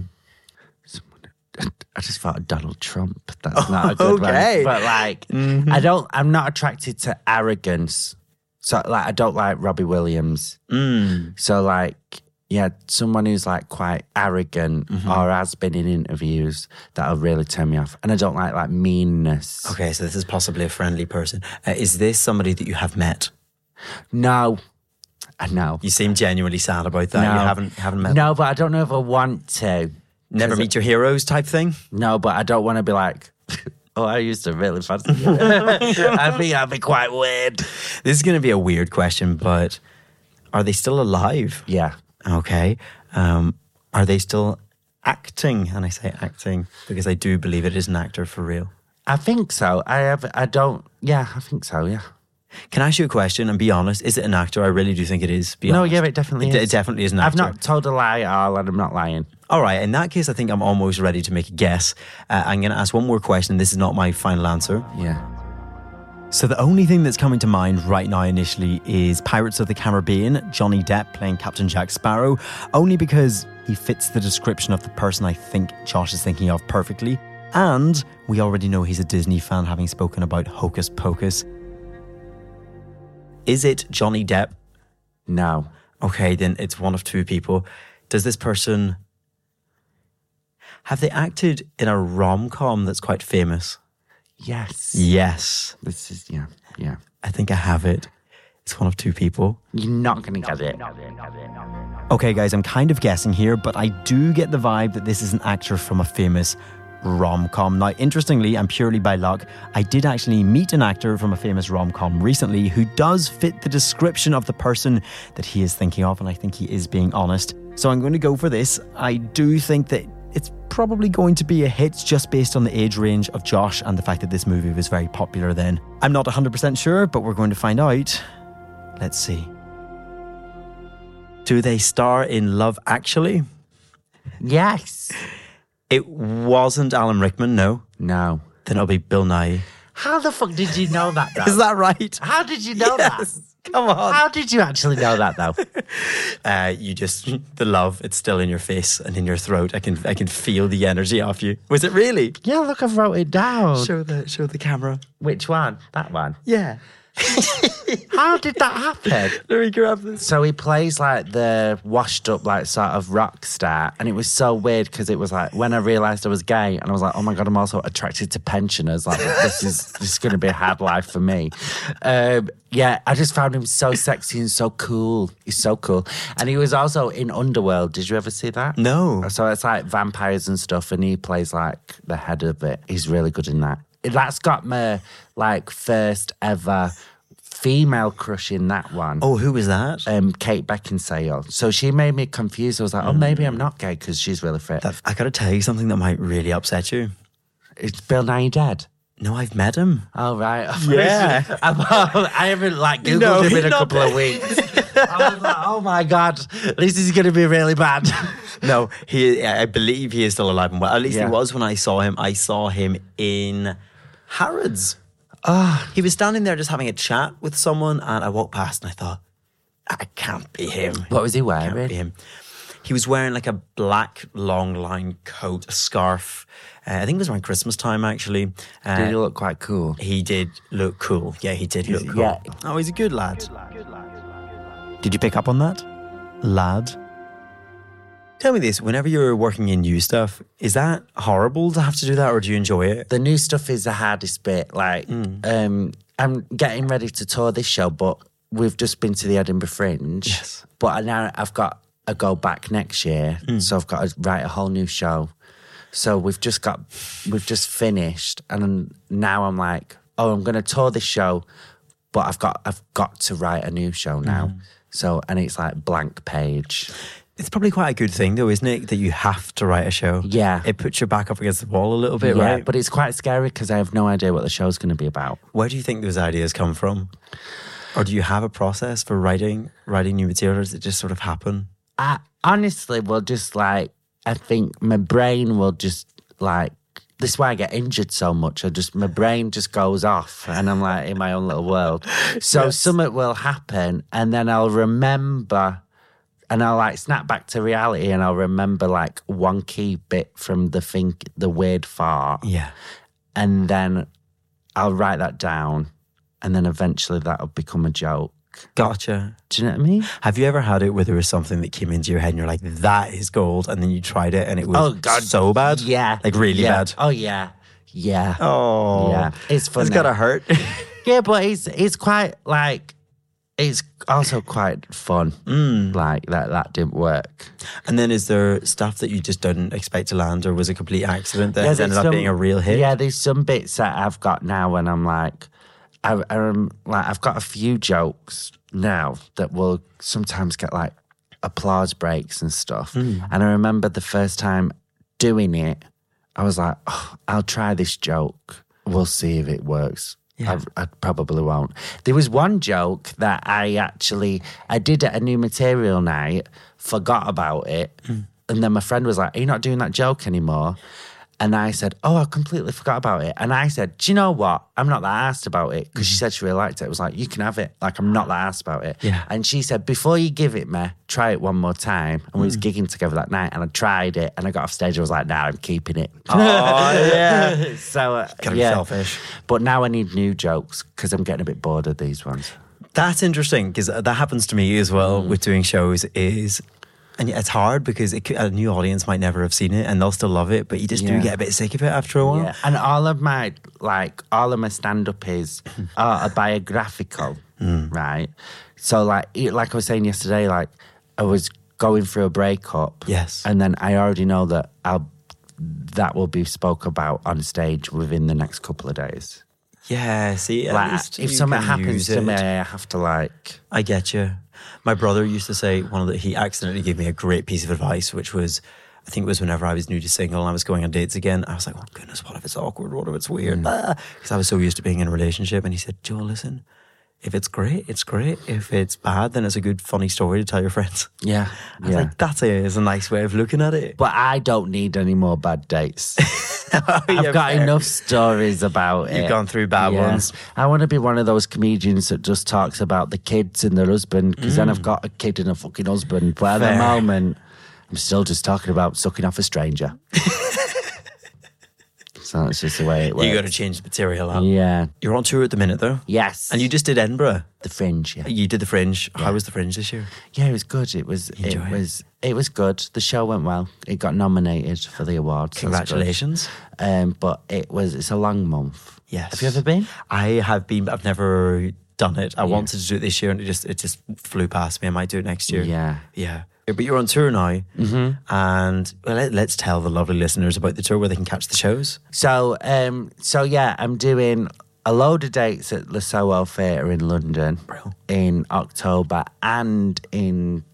I just thought of Donald Trump. That's not a good
Okay.
one. But like,
Mhm.
I don't. I'm not attracted to arrogance. So like, I don't like Robbie Williams.
Mm.
So like, yeah, someone who's like quite arrogant
Mm-hmm.
or has been in interviews that'll really turn me off. And I don't like like meanness.
Okay, so this is possibly a friendly person. Uh, is this somebody that you have met?
No, I know.
You seem genuinely sad about that.
No.
You haven't haven't met.
No, but I don't know if I want to.
Never
'Cause
meet your heroes type thing.
No, but I don't want to be like, oh, I used to really fancy you. I think that'd be quite weird.
This is going to be a weird question, but are they still alive?
Yeah.
Okay. Um, are they still acting? And I say acting because I do believe it is an actor for real.
I think so. I have. I don't. Yeah, I think so. Yeah.
Can I ask you a question and be honest? Is it an actor? I really do think it is. Be
No,
honest.
yeah, it definitely
It,
is.
it definitely is an
I've
actor.
not told a lie at all, and I'm not lying.
All right. In that case, I think I'm almost ready to make a guess. Uh, I'm going to ask one more question. This is not my final answer.
Yeah.
So the only thing that's coming to mind right now initially is Pirates of the Caribbean, Johnny Depp playing Captain Jack Sparrow, only because he fits the description of the person I think Josh is thinking of perfectly. And we already know he's a Disney fan, having spoken about Hocus Pocus. Is it Johnny Depp?
No.
Okay, then it's one of two people. Does this person... have they acted in a rom-com that's quite famous?
Yes.
Yes.
This is, yeah, yeah.
I think I have it. It's one of two people.
You're not going to get it.
Okay, guys, I'm kind of guessing here, but I do get the vibe that this is an actor from a famous rom-com. Now, interestingly, and purely by luck, I did actually meet an actor from a famous rom-com recently who does fit the description of the person that he is thinking of, and I think he is being honest. So I'm going to go for this. I do think that it's probably going to be a hit just based on the age range of Josh and the fact that this movie was very popular then. I'm not one hundred percent sure, but we're going to find out. Let's see. Do they star in Love Actually?
Yes.
It wasn't Alan Rickman, no.
No.
Then it'll be Bill Nighy.
How the fuck did you know that, though?
Is that right?
How did you know
Yes.
that?
Come on.
How did you actually know that, though?
Uh, you just, the love, it's still in your face and in your throat. I can I can feel the energy off you. Was it really?
Yeah, look, I've wrote it down.
Show the show the camera.
Which one? That one?
Yeah.
How did that happen?
Let me grab this.
So he plays like the washed up, like sort of rock star. And it was so weird because it was like when I realised I was gay and I was like, oh my God, I'm also attracted to pensioners. Like, this is this is going to be a hard life for me. Um, yeah, I just found him so sexy and so cool. He's so cool. And he was also in Underworld. Did you ever see that?
No.
So it's like vampires and stuff. And he plays like the head of it. He's really good in that. That's got my like first ever female crush in that one.
Oh, who was that?
Um, Kate Beckinsale. So she made me confused. I was like, oh, maybe I'm not gay because she's really fit.
That, I got to tell you something that might really upset you.
Is Bill Nighy dead?
No, I've met him.
Oh, right.
Yeah.
I haven't like Googled
No,
him in a
not
couple of weeks. I was like, oh my God, this is going to be really bad.
No, he. I believe he is still alive and well. At least
Yeah.
he was when I saw him. I saw him in Harrods.
Oh,
He was standing there just having a chat with someone, and I walked past and I thought, I can't be him.
what was he
Can't be
wearing?
him. He was wearing like a black long line coat, a scarf. Uh, I think it was around Christmas time, actually. Uh,
Did he look quite cool?
He did look cool. Yeah, he did look cool.
Yeah.
Oh, he's a good lad. Did you pick up on that? Lad? Tell me this, whenever you're working in new stuff, is that horrible to have to do that, or do you enjoy it?
The new stuff is the hardest bit. Like, um, I'm getting ready to tour this show, but we've just been to the Edinburgh Fringe.
Yes.
But now I've got to go back next year, so I've got to write a whole new show. So we've just got, we've just finished, and now I'm like, oh, I'm going to tour this show, but I've got, I've got to write a new show now. So, and it's like blank page.
It's probably quite a good thing, though, isn't it, that you have to write a show?
Yeah.
It puts your back up against the wall a little bit,
Yeah,
right?
but it's quite scary because I have no idea what the show's going to be about.
Where do you think those ideas come from? Or do you have a process for writing writing new material, or does it just sort of happen?
I honestly will just like, I think my brain will just like, this is why I get injured so much. I just, my brain just goes off and I'm like in my own little world. So
Yes.
something will happen and then I'll remember and I'll like snap back to reality and I'll remember like one key bit from the thing, the weird fart.
Yeah.
And then I'll write that down and then eventually that'll become a joke.
Gotcha.
Do you know what I mean?
Have you ever had it where there was something that came into your head and you're like, that is gold, and then you tried it and it was
Oh, God.
so bad?
Yeah.
Like really
yeah.
bad?
Oh, yeah. Yeah.
Oh.
Yeah. It's funny.
It's gotta hurt.
Yeah, but it's it's quite like, it's also quite fun.
Mm.
Like that that didn't work.
And then is there stuff that you just didn't expect to land, or was a complete accident that
Yeah,
has
there's
ended up
some-
being a real hit?
Yeah, there's some bits that I've got now when I'm like, I, I'm like I've got a few jokes now that will sometimes get like applause breaks and stuff.
Mm.
And I remember the first time doing it, I was like, oh, I'll try this joke. We'll see if it works.
Yeah.
I, I probably won't. There was one joke that I actually, I did at a new material night, forgot about it.
Mm.
And then my friend was like, are you not doing that joke anymore? And I said, oh, I completely forgot about it. And I said, do you know what? I'm not that asked about it. Because she said she really liked it. It was like, you can have it. Like, I'm not that asked about it.
Yeah.
And she said, before you give it me, try it one more time. And we was gigging together that night. And I tried it. And I got off stage. I was like, nah, I'm keeping it.
Oh, yeah.
So, uh,
Gotta be
yeah.
selfish.
But now I need new jokes because I'm getting a bit bored of these ones.
That's interesting because that happens to me as well with doing shows is, and it's hard because it could, a new audience might never have seen it and they'll still love it, but you just
Yeah.
do get a bit sick of it after a while.
Yeah. And all of my, like, all of my stand-up is are biographical, right? So, like, it- like I was saying yesterday, like, I was going through a breakup.
Yes.
And then I already know that I'll that will be spoke about on stage within the next couple of days.
Yeah, see, at
Like,
least
if
you
something
can
happens
use
to
it.
me, I have to, like...
I get you. My brother used to say one of the, he accidentally gave me a great piece of advice, which was, I think it was whenever I was new to single and I was going on dates again. I was like, oh goodness, what if it's awkward? What if it's weird? Because I was so used to being in a relationship. And he said, Joe, listen, if it's great, it's great. If it's bad, then it's a good, funny story to tell your friends.
Yeah.
I was
yeah.
like, that's a, it's a nice way of looking at it.
But I don't need any more bad dates.
Oh,
I've
yeah,
got
fair.
enough stories about it.
You've gone through bad
Yeah.
ones.
I want to be one of those comedians that just talks about the kids and their husband, because then I've got a kid and a fucking husband. But at
Fair.
the moment, I'm still just talking about sucking off a stranger. So that's just the way it works.
You got to change the material up.
Yeah.
You're on tour at the minute, though.
Yes.
And you just did Edinburgh.
The Fringe, yeah.
You did the Fringe. How was the Fringe this year?
Yeah, it was good. It was. It
Enjoy it.
was. It was good. The show went well. It got nominated for the awards. so that's good.
Congratulations.
Um, but it was. It's a long month.
Yes.
Have you ever been?
I have been, but I've never done it. I wanted to do it this year and it just it just flew past me. I might do it next year.
Yeah.
Yeah. But you're on tour now. Mm-hmm. And well, let, let's tell the lovely listeners about the tour where they can catch the shows.
So, um, so yeah, I'm doing a load of dates at the Soho Theatre in London
Bro.
in October and in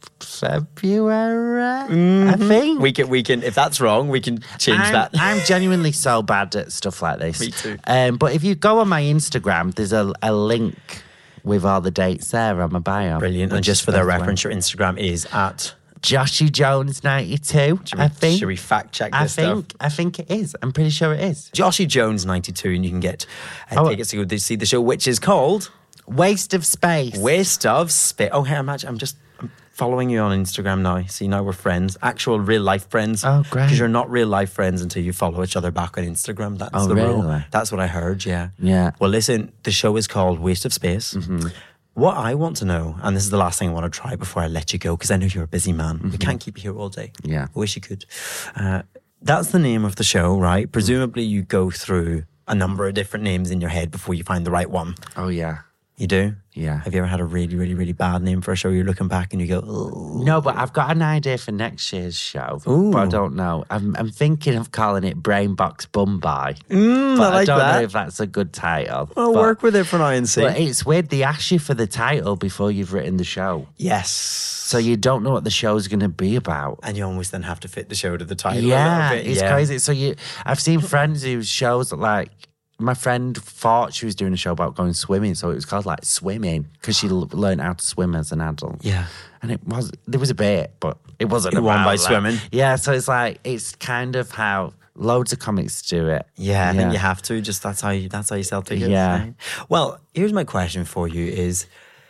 February, I think.
We can, we can, if that's wrong, we can change
I'm,
that.
I'm genuinely so bad at stuff like this.
Me too.
Um, but if you go on my Instagram, there's a, a link with all the dates there on my bio.
Brilliant. And
which
just
is
for their
the best
reference, your Instagram is at...
Joshy Jones ninety-two.
Should we,
I think.
Should we fact check this
I
stuff?
think. I think it is. I'm pretty sure it is.
Joshy Jones ninety-two, and you can get uh,
Oh,
tickets to go to see the show, which is called
Waste of Space.
Waste of Space. Oh, hey, I'm, actually, I'm just I'm following you on Instagram now. See, now we're friends, actual real life friends.
Oh, great.
Because you're not real life friends until you follow each other back on Instagram. That's
Oh,
the rule.
really?
That's what I heard. Yeah.
Yeah.
Well, listen, the show is called Waste of Space. Mm-hmm. What I want to know, and this is the last thing I want to try before I let you go, because I know you're a busy man. Mm-hmm. We can't keep you here all day.
Yeah.
I wish you could. Uh, that's the name of the show, right? Presumably you go through a number of different names in your head before you find the right one.
Oh, yeah.
You do?
Yeah.
Have you ever had a really, really, really bad name for a show? You're looking back and you go, oh.
No, but I've got an idea for next year's show.
Ooh.
But I don't know. I'm, I'm thinking of calling it Brainbox Bombay.
Mm,
but
I like
I don't
that.
know if that's a good title.
I'll
but,
work with it for now and see.
But it's weird. They ask you for the title before you've written the show.
Yes.
So you don't know what the show's going to be about.
And you almost then have to fit the show to the title.
Yeah,
a little bit.
it's
yeah.
crazy. So you, I've seen friends whose shows that like, my friend thought she was doing a show about going swimming, so it was called like Swimming because she l- learned how to swim as an adult.
Yeah.
And it was, there was a bit, but it wasn't
It won
about
by
like-
swimming.
Yeah, so it's like, it's kind of how loads of comics do it.
Yeah, I think you have to. Just that's how you that's how you sell tickets.
Yeah.
Right? Well, here's my question for you: is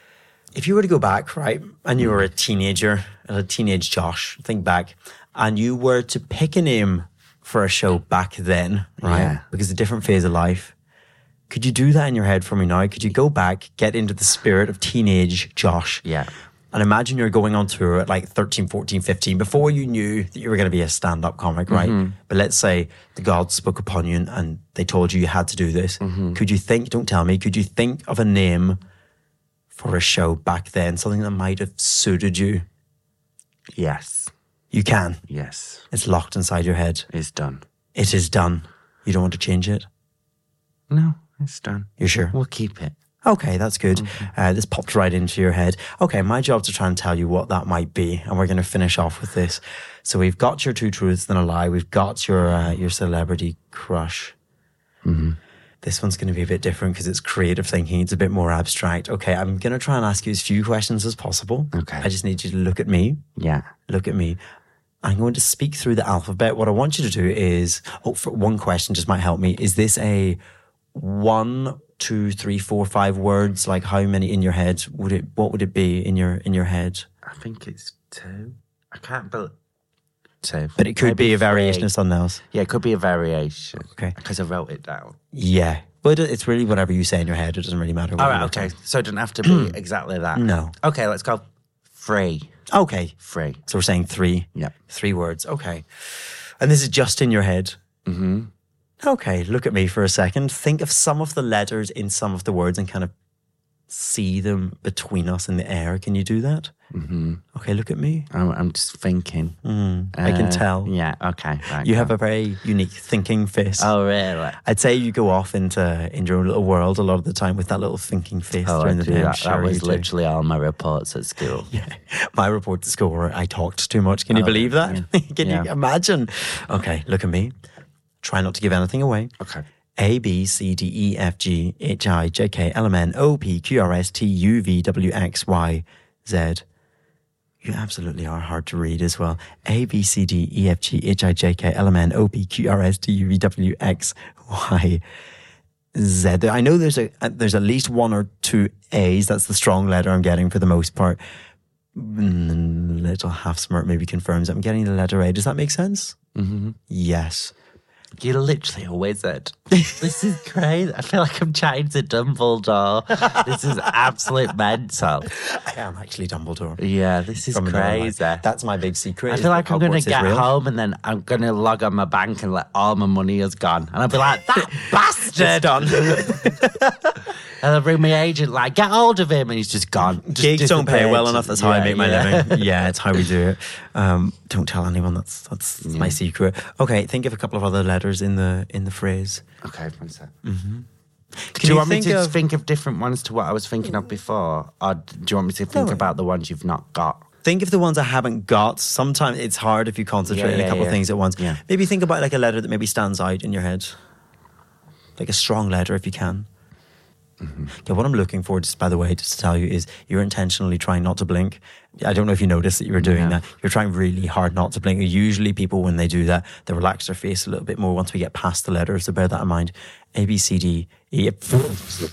if you were to go back, right, and you were a teenager, a teenage Josh, think back, and you were to pick a name for a show back then, right?
Yeah.
Because a different phase of life. Could you do that in your head for me now? Could you go back, get into the spirit of teenage Josh?
Yeah.
And imagine you're going on tour at like thirteen, fourteen, fifteen, before you knew that you were going to be a stand-up comic, right?
Mm-hmm.
But let's say the gods spoke upon you and they told you you had to do this.
Mm-hmm.
Could you think, don't tell me, could you think of a name for a show back then, something that might have suited you?
Yes.
You can.
Yes.
It's locked inside your head.
It's done.
It is done. You don't want to change it?
No, it's done.
You're sure?
We'll keep it.
Okay, that's good.
Mm-hmm.
Uh, this popped right into your head. Okay, my job to try and tell you what that might be, and we're going to finish off with this. So we've got your two truths and a lie. We've got your uh, your celebrity crush.
Mm-hmm.
This one's going to be a bit different because it's creative thinking. It's a bit more abstract. Okay, I'm going to try and ask you as few questions as possible.
Okay.
I just need you to look at me.
Yeah.
Look at me. I'm going to speak through the alphabet. What I want you to do is, oh, for one question just might help me. Is this a one, two, three, four, five words? Like how many in your head would it? What would it be in your in your head?
I think it's two. I can't believe two.
But it could
Maybe
be a variation
three.
of something else.
Yeah, it could be a variation.
Okay.
Because I wrote it down.
Yeah. But it's really whatever you say in your head. It doesn't really matter. What
All right,
you
okay.
think.
So it doesn't have to be exactly that.
No.
Okay, let's go. Free.
Okay.
Free.
So we're saying three.
Yeah.
Three words. Okay. And this is just in your head.
Mm-hmm.
Okay, look at me for a second. Think of some of the letters in some of the words and kind of see them between us in the air. Can you do that?
Mm-hmm.
Okay, look at me.
I'm, I'm just thinking.
Mm, I can
Uh,
tell.
Yeah, okay. Right,
You
go.
have a very unique thinking face.
Oh, really?
I'd say you go off into in your own little world a lot of the time with that little thinking face
Oh, I
during the
do
day. I'm
that.
sure
that
you
was
do.
literally all my reports at school.
Yeah. My report to school where I talked too much. Can you
Oh,
believe that?
yeah.
Can you
Yeah.
imagine? Okay, look at me. Try not to give anything away.
Okay.
A, B, C, D, E, F, G, H, I, J, K, L, M, N, O, P, Q, R, S, T, U, V, W, X, Y, Z. You absolutely are hard to read as well. A, B, C, D, E, F, G, H, I, J, K, L, M, N, O, P, Q, R, S, T, U, V, W, X, Y, Z. I know there's a there's at least one or two A's. That's the strong letter I'm getting for the most part. Mm, Little half smirk maybe confirms I'm getting the letter A. Does that make sense?
Mm-hmm.
Yes.
You're literally a wizard. This is crazy. I feel like I'm chatting to Dumbledore. This is absolute mental.
I am actually Dumbledore.
Yeah, this is
From another
crazy.
life. That's my big secret.
I
is
feel like
that
I'm going
Hogwarts
to
is
get
real.
home and then I'm going to log on my bank and like all my money is gone. And I'll be like, that bastard!
done.
And I'll bring my agent like, get hold of him. And he's just gone. Just
Gigs don't pay well
disappeared.
enough. That's how I
Yeah,
make my
yeah.
living. Yeah, it's how we do it. Um, don't tell anyone. That's that's, that's my secret. Okay, think of a couple of other letters in the in the phrase.
Okay, one sec.
Mm-hmm.
Do you, want me to
of,
think of different ones to what I was thinking of before? Or do you want me to think
No.
about the ones you've not got?
Think of the ones I haven't got. Sometimes it's hard if you concentrate
Yeah,
on a
yeah,
couple of
yeah.
things at once.
Yeah.
Maybe think about like a letter that maybe stands out in your head, like a strong letter if you can.
Mm-hmm.
Okay, what I'm looking for, just by the way, just to tell you, is you're intentionally trying not to blink. I don't know if you noticed that you were doing
Yeah.
that. You're trying really hard not to blink. Usually people, when they do that, they relax their face a little bit more once we get past the letters, so bear that in mind. A, B, C, D, E, F.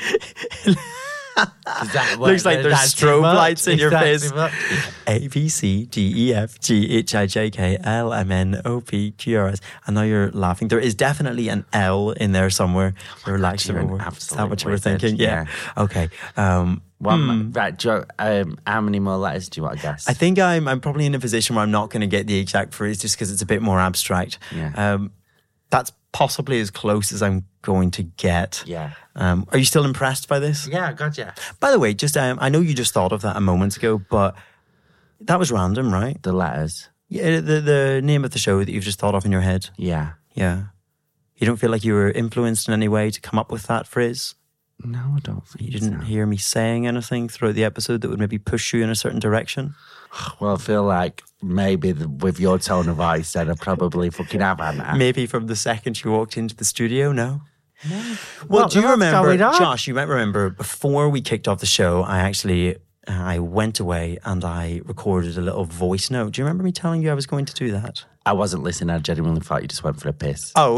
That what-
Looks like there's
that's too
strobe
much?
lights in
Is
your
that
face.
too much?
A, B, C, D, E, F, G, H, I, J, K, L, M, N, O, P, Q, R, S. I know you're laughing. There is definitely an L in there somewhere. Relax
you're
your
an
over. Is
absolute
that what you were
wizard,
thinking? Yeah. Okay. Um,
One,
hmm.
Right, do you, um, how many more letters do you want to guess?
I think I'm I'm probably in a position where I'm not going to get the exact phrase just because it's a bit more abstract.
Yeah.
Um, that's possibly as close as I'm going to get.
Yeah.
Um, are you still impressed by this?
Yeah, God, yeah.
By the way, just um, I know you just thought of that a moment ago, but that was random, right?
The letters.
Yeah, the the name of the show that you've just thought of in your head.
Yeah.
Yeah. You don't feel like you were influenced in any way to come up with that phrase?
No, I don't think
You didn't
so.
hear me saying anything throughout the episode that would maybe push you in a certain direction?
Well, I feel like maybe the, with your tone of voice, then I probably fucking have, hadn't I?
Maybe from the second you walked into the studio, no?
No.
Well,
What-
do you
what's
remember,
going on?
Josh, you might remember before we kicked off the show, I actually, uh, I went away and I recorded a little voice note. Do you remember me telling you I was going to do that?
I wasn't listening. I genuinely thought you just went for a piss.
Oh,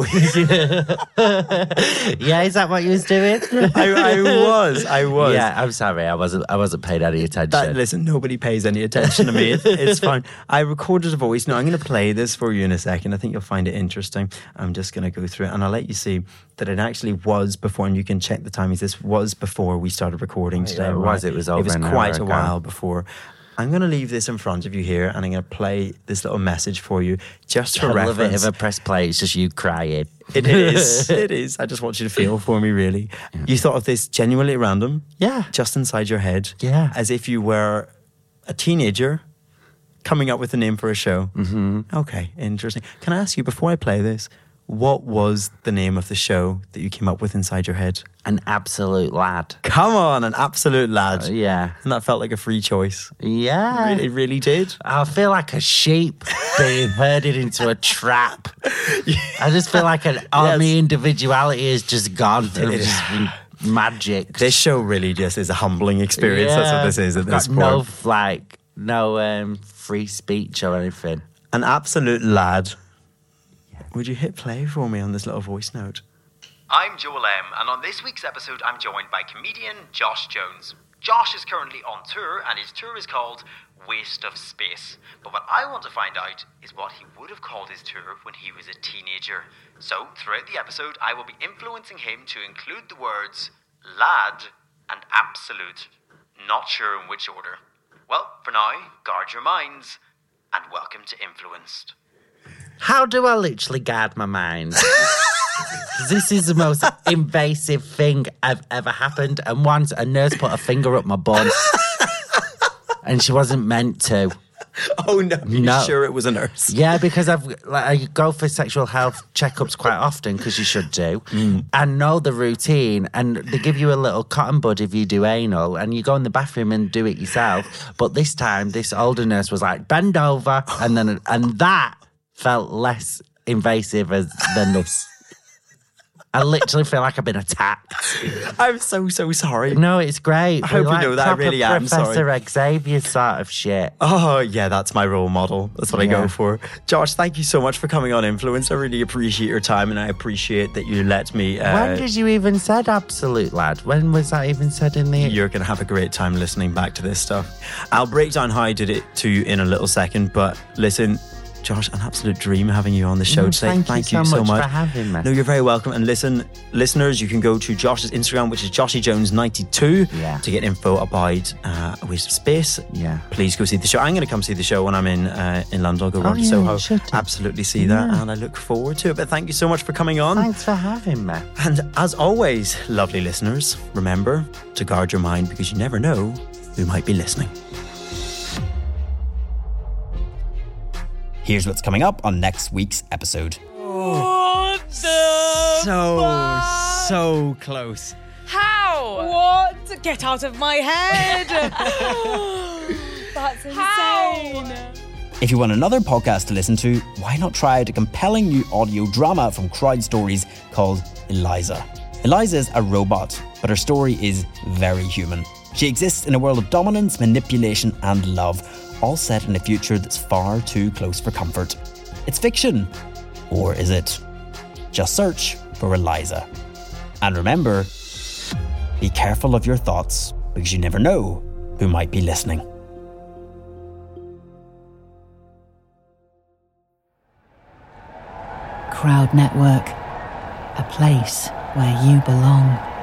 Yeah, is that what you was doing?
I, I was, I was.
Yeah, I'm sorry. I wasn't. I wasn't paying any attention.
That, listen, nobody pays any attention to me. It, it's fine. I recorded a voice note. I'm going to play this for you in a second. I think you'll find it interesting. I'm just going to go through it and I'll let you see that it actually was before, and you can check the timings. This was before we started recording
Oh,
today.
yeah, it
right?
was. It was
It
over
was
an hour
quite a
ago.
while before. I'm going to leave this in front of you here and I'm going to play this little message for you just for
I love it.
reference.
If I press play, it's just you crying.
It is. It is. I just want you to feel for me, really. You thought of this genuinely random.
Yeah.
Just inside your head.
Yeah.
As if you were a teenager coming up with a name for a show. Mm-hmm. Okay, interesting. Can I ask you, before I play this, what was the name of the show that you came up with inside your head?
An absolute lad.
Come on, an absolute lad.
Uh, yeah.
And that felt like a free choice.
Yeah.
It really did.
I feel like a sheep being herded into a trap. I just feel like an, all
Yes.
my individuality is just gone.
It
It's
is.
just been magic.
This show really just is a humbling experience. That's what this is at
I've
this
got no,
point.
like, no um, free speech or anything.
An absolute lad. Would you hit play for me on this little voice note? I'm Joel M, and on this week's episode, I'm joined by comedian Josh Jones. Josh is currently on tour, and his tour is called Waste of Space. But what I want to find out is what he would have called his tour when he was a teenager. So, throughout the episode, I will be influencing him to include the words lad and absolute. Not sure in which order. Well, for now, guard your minds, and welcome to Influenced.
How do I literally guard my mind? This is the most invasive thing I've ever happened. And once a nurse put a finger up my bum, and she wasn't meant to.
Oh no! You're
no.
sure it was a nurse?
Yeah, because I've like I go for sexual health checkups quite often because you should do, mm. and know the routine. And they give you a little cotton bud if you do anal, and you go in the bathroom and do it yourself. But this time, this older nurse was like, "Bend over," and then and that felt less invasive as than this. I literally feel like I've been attacked.
I'm so, so sorry.
No, it's great.
I hope
like
you know that I really am
Professor
sorry.
Xavier sort of shit.
Oh, yeah, that's my role model. That's what yeah. I go for. Josh, thank you so much for coming on Influence. I really appreciate your time, and I appreciate that you let me... Uh,
when did you even said absolute, lad? When was that even said in the...
You're going to have a great time listening back to this stuff. I'll break down how I did it to you in a little second, but listen... Josh, an absolute dream having you on the show
mm,
today.
Thank,
thank
you,
you
so,
so
much,
much
for having me.
No, you're very welcome. And listen, listeners, you can go to Josh's Instagram, which is Joshy Jones ninety-two,
yeah.
to get info about uh, A Waste of Space.
Yeah.
Please go see the show. I'm going to come see the show when I'm in uh, in London. I'll go
oh,
round to
yeah,
Soho. Absolutely see
yeah.
that, and I look forward to it. But thank you so much for coming on.
Thanks for having me.
And as always, lovely listeners, remember to guard your mind because you never know who might be listening. Here's what's coming up on next week's episode.
What the
So,
fuck?
so close.
How? What? Get out of my head. That's insane. How?
If you want another podcast to listen to, why not try out a compelling new audio drama from Crowd Stories called Eliza. Eliza is a robot, but her story is very human. She exists in a world of dominance, manipulation, and love, all set in a future that's far too close for comfort. It's fiction. Or is it? Just search for Eliza. And remember, be careful of your thoughts because you never know who might be listening.
Crowd Network, a place where you belong.